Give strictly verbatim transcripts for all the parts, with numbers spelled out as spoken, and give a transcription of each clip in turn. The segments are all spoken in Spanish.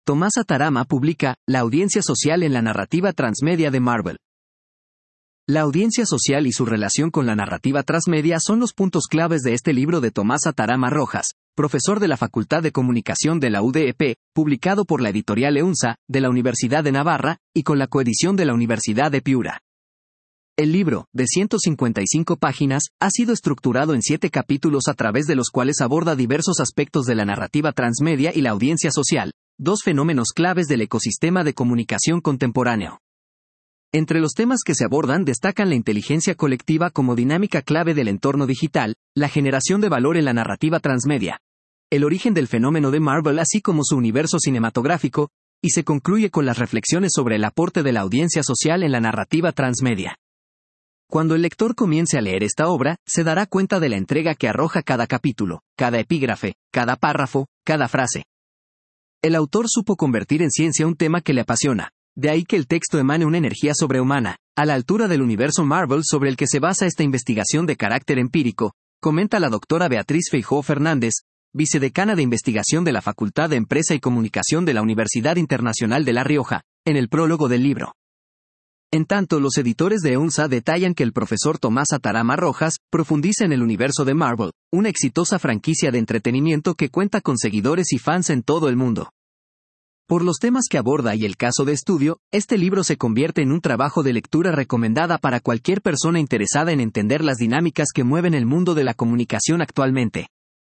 Tomás Atarama publica La audiencia social en la narrativa transmedia de Marvel. La audiencia social y su relación con la narrativa transmedia son los puntos claves de este libro de Tomás Atarama Rojas, profesor de la Facultad de Comunicación de la U D E P, publicado por la editorial EUNSA, de la Universidad de Navarra, y con la coedición de la Universidad de Piura. El libro, de ciento cincuenta y cinco páginas, ha sido estructurado en siete capítulos a través de los cuales aborda diversos aspectos de la narrativa transmedia y la audiencia social, dos fenómenos claves del ecosistema de comunicación contemporáneo. Entre los temas que se abordan destacan la inteligencia colectiva como dinámica clave del entorno digital, la generación de valor en la narrativa transmedia, el origen del fenómeno de Marvel así como su universo cinematográfico, y se concluye con las reflexiones sobre el aporte de la audiencia social en la narrativa transmedia. Cuando el lector comience a leer esta obra, se dará cuenta de la entrega que arroja cada capítulo, cada epígrafe, cada párrafo, cada frase. El autor supo convertir en ciencia un tema que le apasiona, de ahí que el texto emane una energía sobrehumana, a la altura del universo Marvel sobre el que se basa esta investigación de carácter empírico, comenta la doctora Beatriz Feijóo Fernández, vicedecana de investigación de la Facultad de Empresa y Comunicación de la Universidad Internacional de La Rioja, en el prólogo del libro. En tanto, los editores de EUNSA detallan que el profesor Tomás Atarama Rojas profundiza en el universo de Marvel, una exitosa franquicia de entretenimiento que cuenta con seguidores y fans en todo el mundo. Por los temas que aborda y el caso de estudio, este libro se convierte en un trabajo de lectura recomendada para cualquier persona interesada en entender las dinámicas que mueven el mundo de la comunicación actualmente.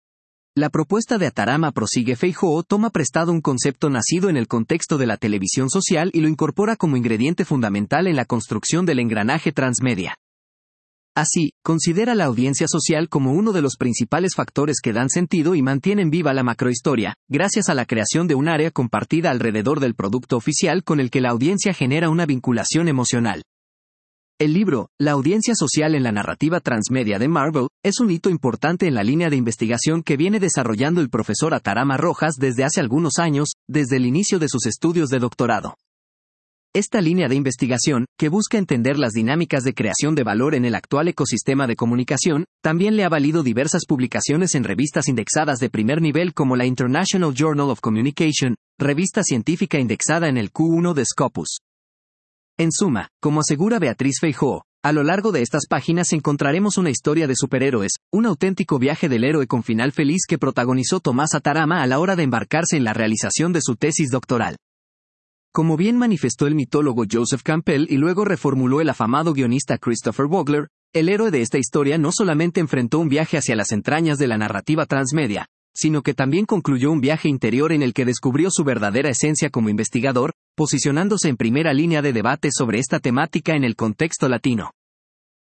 La propuesta de Atarama, prosigue Feijóo, toma prestado un concepto nacido en el contexto de la televisión social y lo incorpora como ingrediente fundamental en la construcción del engranaje transmedia. Así, considera la audiencia social como uno de los principales factores que dan sentido y mantienen viva la macrohistoria, gracias a la creación de un área compartida alrededor del producto oficial con el que la audiencia genera una vinculación emocional. El libro, La audiencia social en la narrativa transmedia de Marvel, es un hito importante en la línea de investigación que viene desarrollando el profesor Atarama Rojas desde hace algunos años, desde el inicio de sus estudios de doctorado. Esta línea de investigación, que busca entender las dinámicas de creación de valor en el actual ecosistema de comunicación, también le ha valido diversas publicaciones en revistas indexadas de primer nivel como la International Journal of Communication, revista científica indexada en el Q uno de Scopus. En suma, como asegura Beatriz Feijóo, a lo largo de estas páginas encontraremos una historia de superhéroes, un auténtico viaje del héroe con final feliz que protagonizó Tomás Atarama a la hora de embarcarse en la realización de su tesis doctoral. Como bien manifestó el mitólogo Joseph Campbell y luego reformuló el afamado guionista Christopher Vogler, el héroe de esta historia no solamente enfrentó un viaje hacia las entrañas de la narrativa transmedia, sino que también concluyó un viaje interior en el que descubrió su verdadera esencia como investigador, posicionándose en primera línea de debate sobre esta temática en el contexto latino.